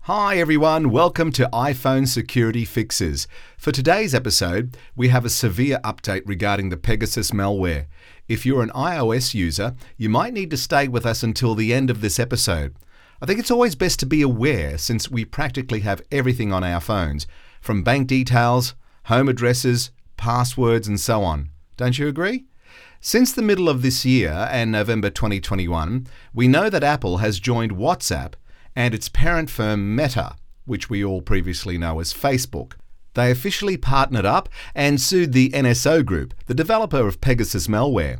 Hi everyone, welcome to iPhone Security Fixes. For today's episode, we have a severe update regarding the Pegasus malware. If you're an iOS user, you might need to stay with us until the end of this episode. I think it's always best to be aware since we practically have everything on our phones, from bank details, home addresses, passwords and so on. Don't you agree? Since the middle of this year and November 2021, we know that Apple has joined WhatsApp and its parent firm Meta, which we all previously know as Facebook. They officially partnered up and sued the NSO Group, the developer of Pegasus malware.